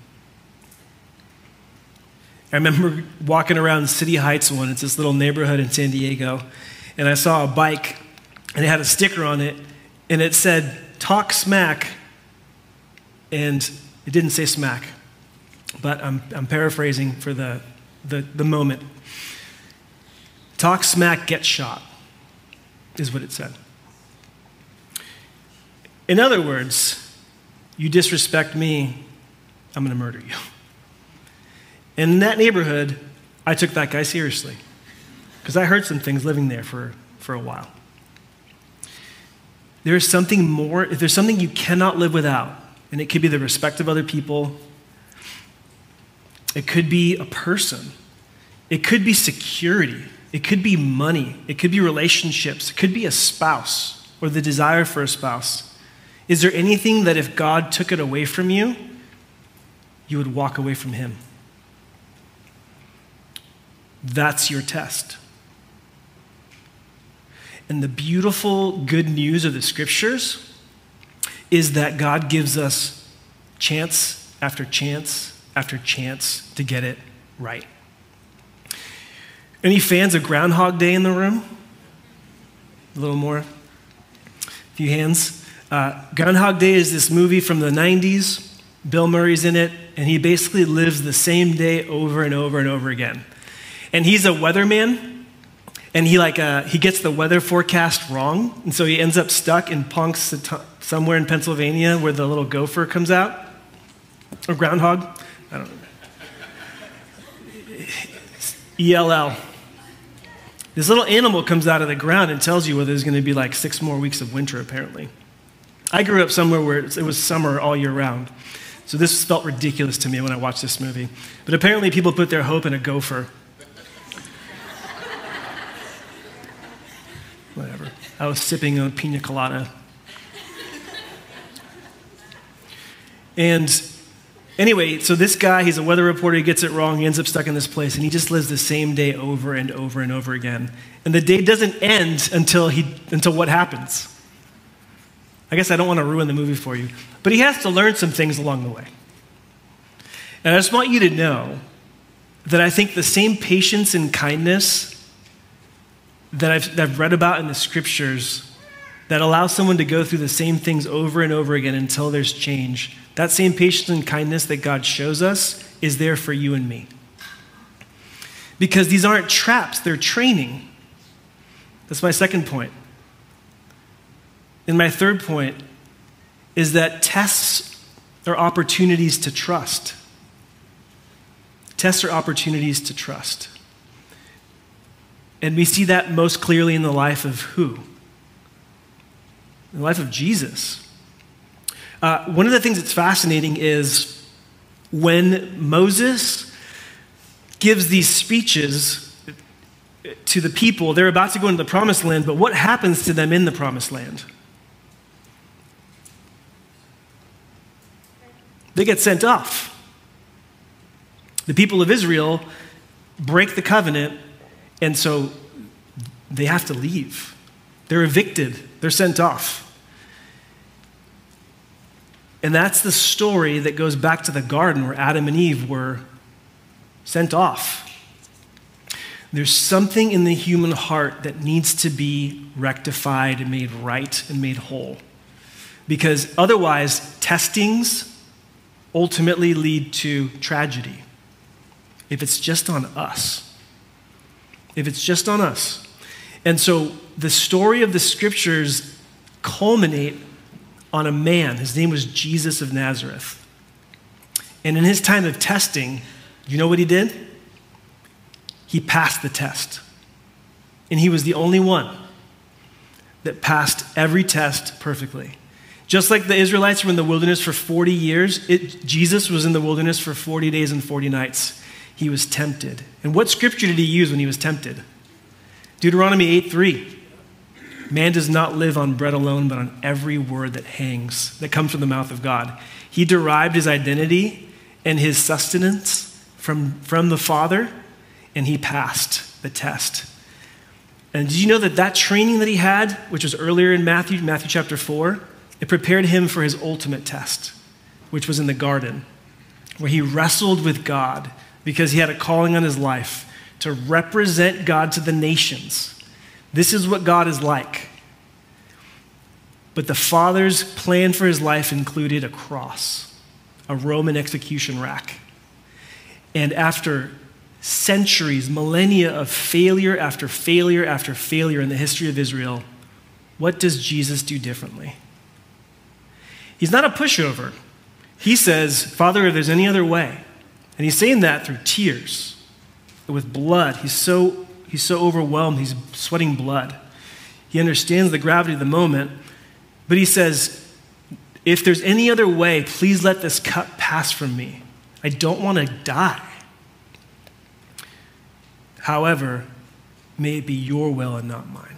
I remember walking around City Heights one, it's this little neighborhood in San Diego, and I saw a bike, and it had a sticker on it, and it said, "Talk smack," and it didn't say smack, but I'm, I'm paraphrasing for the, the, the moment. "Talk smack, get shot," is what it said. In other words, you disrespect me, I'm going to murder you. And in that neighborhood, I took that guy seriously because I heard some things living there for, for a while. There is something more, if there's something you cannot live without, and it could be the respect of other people, it could be a person, it could be security, it could be money, it could be relationships, it could be a spouse or the desire for a spouse. Is there anything that if God took it away from you, you would walk away from him? That's your test. And the beautiful good news of the scriptures is that God gives us chance after chance after chance to get it right. Any fans of Groundhog Day in the room? A little more? A few hands. Uh, Groundhog Day is this movie from the nineties. Bill Murray's in it, and he basically lives the same day over and over and over again. And he's a weatherman, and he like uh, he gets the weather forecast wrong, and so he ends up stuck in Punks somewhere in Pennsylvania where the little gopher comes out, or groundhog, I don't know. E L L. This little animal comes out of the ground and tells you whether there's going to be like six more weeks of winter, apparently. I grew up somewhere where it was summer all year round, so this felt ridiculous to me when I watched this movie. But apparently people put their hope in a gopher. Whatever. I was sipping a pina colada. And anyway, so this guy, he's a weather reporter, he gets it wrong, he ends up stuck in this place, and he just lives the same day over and over and over again. And the day doesn't end until he until what happens. I guess I don't want to ruin the movie for you, but he has to learn some things along the way. And I just want you to know that I think the same patience and kindness that I've, that I've read about in the scriptures that allow someone to go through the same things over and over again until there's change, that same patience and kindness that God shows us is there for you and me. Because these aren't traps, they're training. That's my second point. And my third point is that tests are opportunities to trust. Tests are opportunities to trust. And we see that most clearly in the life of who? In the life of Jesus. Uh, one of the things that's fascinating is when Moses gives these speeches to the people, they're about to go into the promised land, but what happens to them in the promised land? They get sent off. The people of Israel break the covenant, and so they have to leave. They're evicted. They're sent off. And that's the story that goes back to the garden where Adam and Eve were sent off. There's something in the human heart that needs to be rectified and made right and made whole. Because otherwise, testings ultimately lead to tragedy. If it's just on us. If it's just on us. And so the story of the scriptures culminate on a man. His name was Jesus of Nazareth. And in his time of testing, you know what he did? He passed the test. And he was the only one that passed every test perfectly. Just like the Israelites were in the wilderness for forty years, it, Jesus was in the wilderness for forty days and forty nights. He was tempted. And what scripture did he use when he was tempted? Deuteronomy eight three. Man does not live on bread alone, but on every word that hangs, that comes from the mouth of God. He derived his identity and his sustenance from, from the Father, and he passed the test. And did you know that that training that he had, which was earlier in Matthew, Matthew chapter four, it prepared him for his ultimate test, which was in the garden, where he wrestled with God because he had a calling on his life to represent God to the nations. This is what God is like. But the Father's plan for his life included a cross, a Roman execution rack. And after centuries, millennia of failure after failure after failure in the history of Israel, what does Jesus do differently? He's not a pushover. He says, Father, if there's any other way. And he's saying that through tears, with blood. He's so, he's so overwhelmed, he's sweating blood. He understands the gravity of the moment, but he says, if there's any other way, please let this cup pass from me. I don't want to die. However, may it be your will and not mine.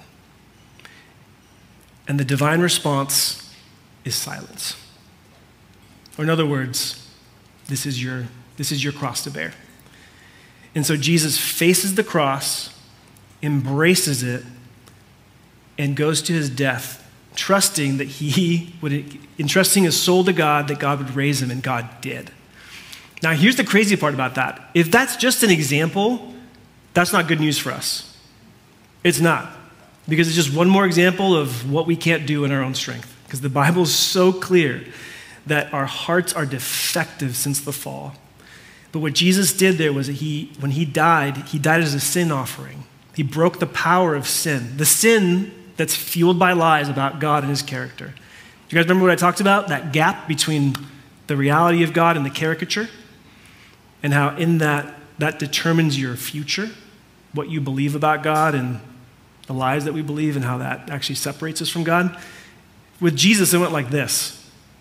And the divine response is silence. Or in other words, this is your, this is your cross to bear. And so Jesus faces the cross, embraces it, and goes to his death, trusting that he would, entrusting his soul to God, that God would raise him, and God did. Now, here's the crazy part about that. If that's just an example, that's not good news for us. It's not. Because it's just one more example of what we can't do in our own strength. Because the Bible is so clear that our hearts are defective since the fall. But what Jesus did there was that he, when he died, he died as a sin offering. He broke the power of sin. The sin that's fueled by lies about God and his character. Do you guys remember what I talked about? That gap between the reality of God and the caricature? And how in that, that determines your future, what you believe about God and the lies that we believe, and how that actually separates us from God. With Jesus, it went like this.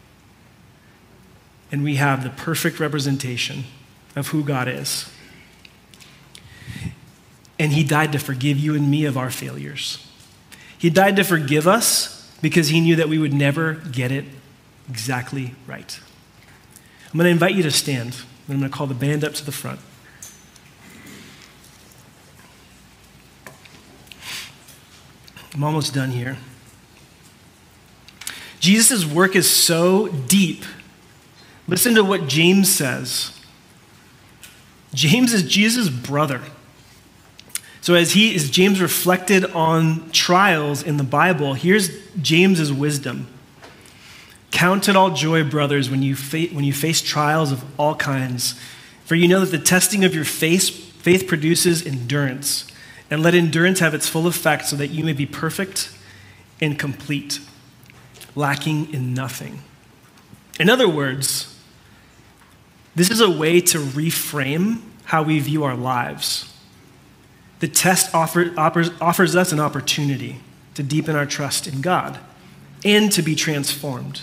And we have the perfect representation of who God is. And he died to forgive you and me of our failures. He died to forgive us because he knew that we would never get it exactly right. I'm going to invite you to stand, and I'm going to call the band up to the front. I'm almost done here. Jesus' work is so deep. Listen to what James says. James is Jesus' brother. So as he as James reflected on trials in the Bible, here's James's wisdom. Count it all joy, brothers, when you fa- when you face trials of all kinds, for you know that the testing of your faith, faith produces endurance. And let endurance have its full effect so that you may be perfect and complete, lacking in nothing. In other words, this is a way to reframe how we view our lives. The test offer, offers, offers us an opportunity to deepen our trust in God and to be transformed.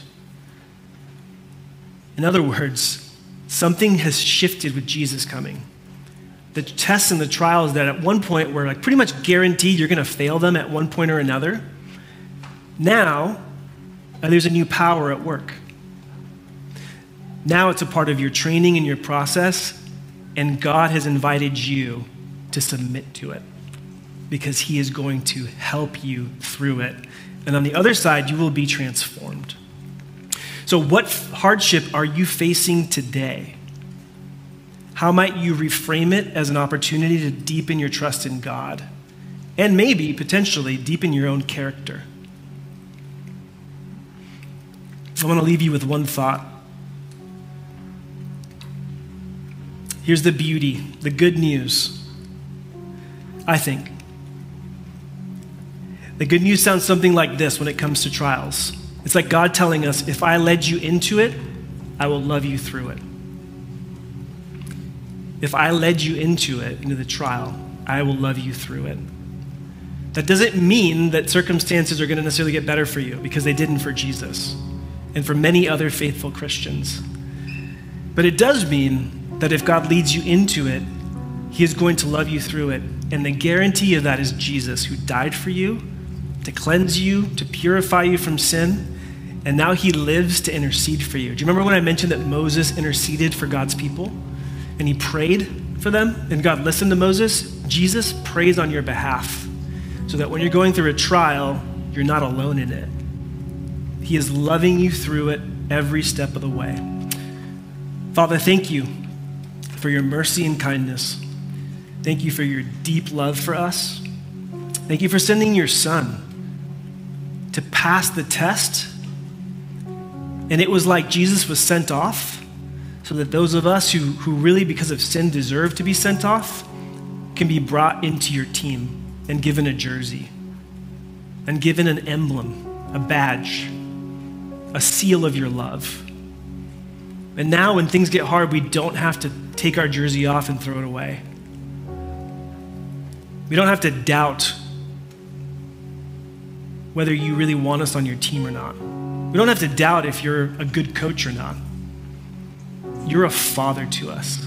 In other words, something has shifted with Jesus coming. The tests and the trials that at one point were like pretty much guaranteed you're going to fail them at one point or another, now uh, there's a new power at work. Now it's a part of your training and your process, and God has invited you to submit to it because he is going to help you through it. And on the other side, you will be transformed. So what hardship are you facing today? How might you reframe it as an opportunity to deepen your trust in God and maybe, potentially, deepen your own character? I want to leave you with one thought. Here's the beauty, the good news, I think. The good news sounds something like this when it comes to trials. It's like God telling us, if I led you into it, I will love you through it. If I led you into it, into the trial, I will love you through it. That doesn't mean that circumstances are going to necessarily get better for you, because they didn't for Jesus and for many other faithful Christians. But it does mean that if God leads you into it, he is going to love you through it. And the guarantee of that is Jesus, who died for you, to cleanse you, to purify you from sin, and now he lives to intercede for you. Do you remember when I mentioned that Moses interceded for God's people? And he prayed for them, and God listened to Moses? Jesus prays on your behalf so that when you're going through a trial, you're not alone in it. He is loving you through it every step of the way. Father, thank you for your mercy and kindness. Thank you for your deep love for us. Thank you for sending your son to pass the test. And it was like Jesus was sent off so that those of us who, who really, because of sin, deserve to be sent off can be brought into your team and given a jersey and given an emblem, a badge, a seal of your love. And now when things get hard, we don't have to take our jersey off and throw it away. We don't have to doubt whether you really want us on your team or not. We don't have to doubt if you're a good coach or not. You're a father to us.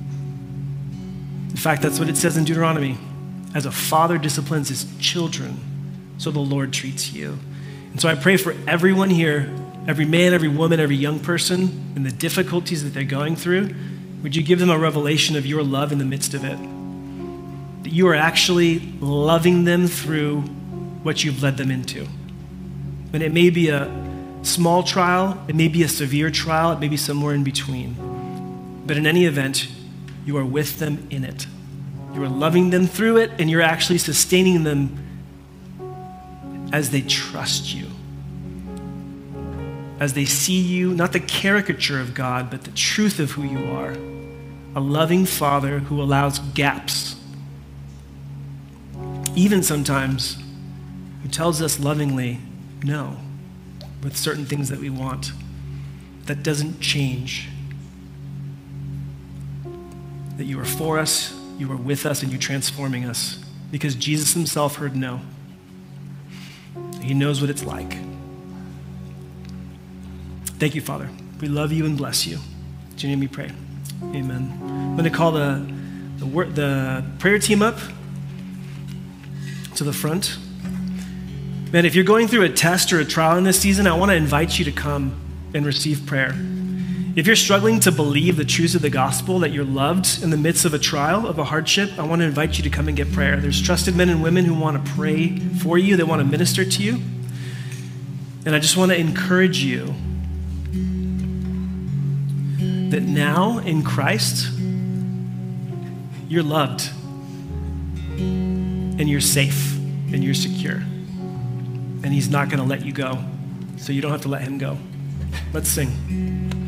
In fact, that's what it says in Deuteronomy. As a father disciplines his children, so the Lord treats you. And so I pray for everyone here, every man, every woman, every young person, and the difficulties that they're going through. Would you give them a revelation of your love in the midst of it? That you are actually loving them through what you've led them into. And it may be a small trial, it may be a severe trial, it may be somewhere in between. But in any event, you are with them in it. You are loving them through it, and you're actually sustaining them as they trust you. As they see you, not the caricature of God, but the truth of who you are. A loving Father who allows gaps. Even sometimes, who tells us lovingly, no, with certain things that we want. That doesn't change. That you are for us, you are with us, and you're transforming us. Because Jesus himself heard no. He knows what it's like. Thank you, Father. We love you and bless you. In your name we pray. Amen. I'm going to call the, the, wor- the prayer team up to the front. Man, if you're going through a test or a trial in this season, I want to invite you to come and receive prayer. If you're struggling to believe the truths of the gospel, that you're loved in the midst of a trial, of a hardship, I want to invite you to come and get prayer. There's trusted men and women who want to pray for you. They want to minister to you. And I just want to encourage you that now in Christ, you're loved and you're safe and you're secure. And he's not going to let you go, so you don't have to let him go. Let's sing.